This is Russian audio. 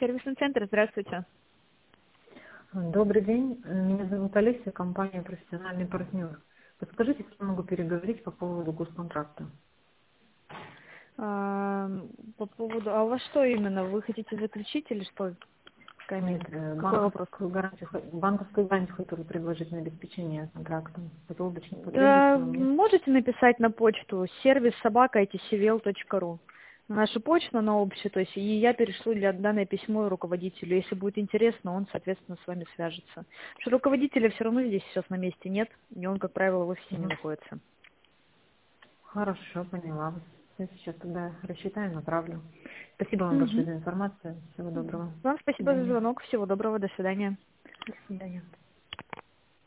сервисный центр. Здравствуйте. Добрый день. Меня зовут Олеся, компания «Профессиональный партнер». Подскажите, с кем могу переговорить по поводу госконтракта? По поводу... А у вас что именно? Вы хотите заключить или что? Нет, Какой вопрос? банковскую гарантию хотела предложить на обеспечение контракта. Хотела уточнить потребности, но мне... Можете написать на почту service@itcvl.ru. На нашу почту, на общую, то есть, и я перешлю для данное письмо руководителю. Если будет интересно, он, соответственно, с вами свяжется. Потому что руководителя все равно здесь сейчас на месте нет, и он, как правило, в офисе не Мгм. находится. Хорошо, поняла. Я сейчас тогда рассчитаю, направлю. Спасибо вам большое Мгм. за информацию. Всего доброго. Вам До спасибо за свидания. звонок. Всего доброго. До свидания. До свидания.